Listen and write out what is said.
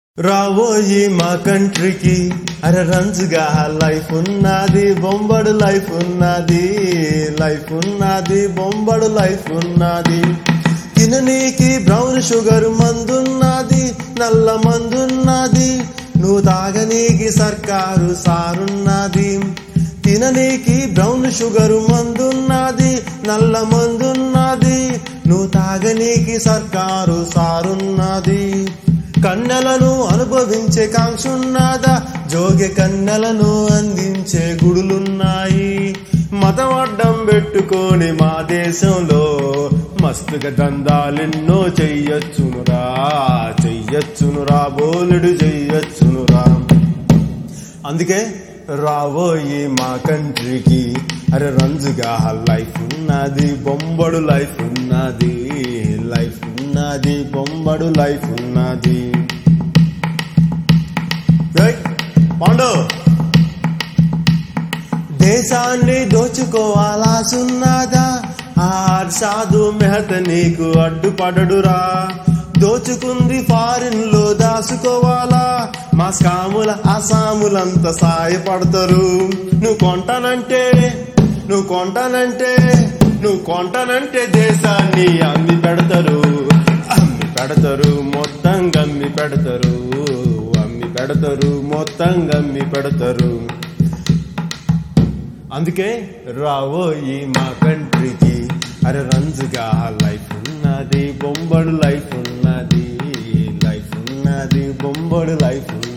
రాబోయి మా కంట్రీకి అరే రంజుగా లైఫ్ ఉన్నది, బొంబడు లైఫ్ ఉన్నది, లైఫ్ ఉన్నది, బొంబడు లైఫ్ ఉన్నది. తిననీకి బ్రౌన్ షుగర్ మందున్నది, నల్ల మందున్నది, నువ్వు తాగనీకి సర్కారు సారున్నది. తిననీకి బ్రౌన్ షుగర్ మందున్నది, నల్ల మందున్నది, నువ్వు తాగనీకి సర్కారు సారున్నది. కన్నెలను అనుభవించే కాంక్షున్నదా, జోగె కన్నెలను అందించే గుడులున్నాయి. మతం అడ్డం పెట్టుకొని మా దేశంలో మస్తుగా దందాలెన్నో చెయ్యొచ్చునురా, చెయ్యొచ్చునురా, బోలెడు చెయ్యొచ్చునురా. అందుకే రాబోయి మా కంట్రీకి అరే రంజుగా లైఫ్ ఉన్నది, బొంబడు లైఫ్ ఉన్నది, లైఫ్ ఉన్నది, బొంబడు లైఫ్ ఉన్నది. పాండు దేశాన్ని దోచుకోవాలాసున్నదా, ఆ సాధు మెహత నీకు అడ్డుపడడురా. దోచుకుంది ఫారిన్ లో దాచుకోవాలా, మా స్కాముల అసాములంతా సాయపడతారు. నువ్వు కొంటానంటే దేశాన్ని అమ్మి పెడతారు, అమ్మి పెడతారు, మొత్తం గమ్మి పెడతారు, అమ్మి పెడతారు, మొత్తం గమ్మి పెడతారు. అందుకే రాబోయి మా కంట్రీకి అరే రంజుగా లైఫ్ ఉన్నది, బొంబడు లైఫ్ ఉన్నది, లైఫ్ ఉన్నది, బొంబడు లైఫ్ ఉన్నది.